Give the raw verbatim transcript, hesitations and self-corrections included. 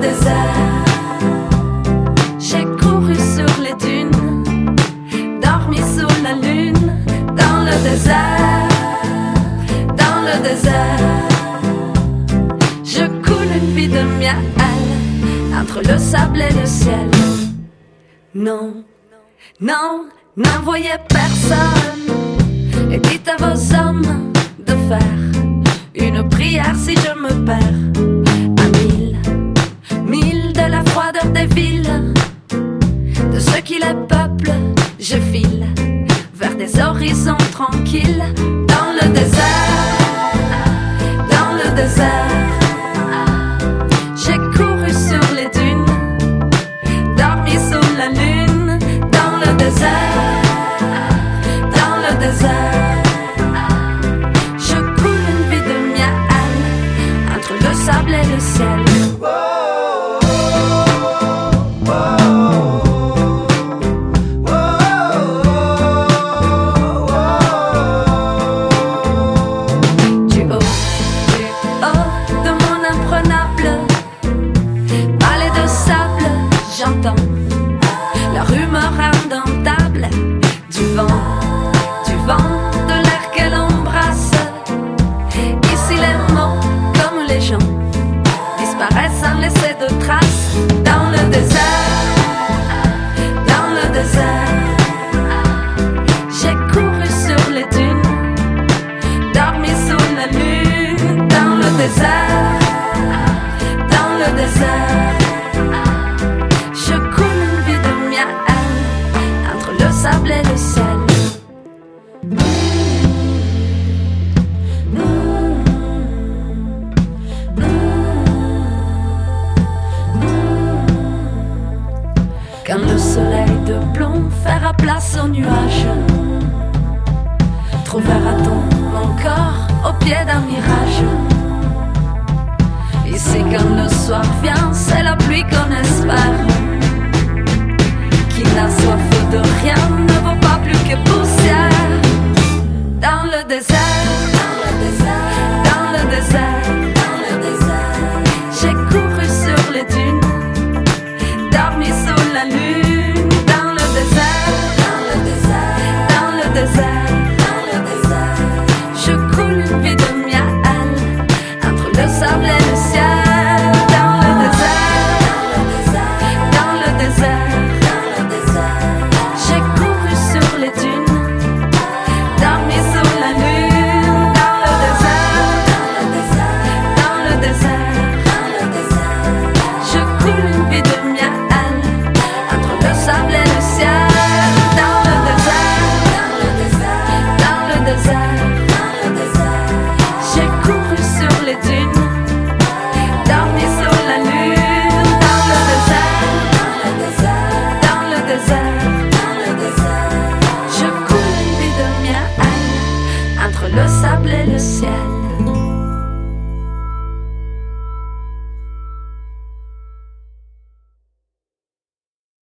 désert. J'ai couru sur les dunes, dormi sous la lune, dans le désert, dans le désert. Je coule une vie de miel entre le sable et le ciel. Non, non, n'envoyez personne et dites à vos hommes de faire une prière si je me perds. À mille, mille de la froideur des villes, de ceux qui les peuplent, je file vers des horizons tranquilles. Dans le désert, dans le désert, j'ai couru sur les dunes, dormi sous la lune. Dans le désert, dans le désert, je coule une vie de miel entre le sable et le ciel. La rumeur indomptable du vent, du vent, de l'air qu'elle embrasse. Ici les mots, comme les gens, disparaissent sans laisser de traces. Dans le désert, dans le désert, j'ai couru sur les dunes, dormi sous la lune. Dans le désert, dans le désert, sable et le ciel. Quand le soleil de plomb fera place aux nuages, trouvera-t-on mon corps au pied d'un mirage? Ici quand le soir vient, c'est la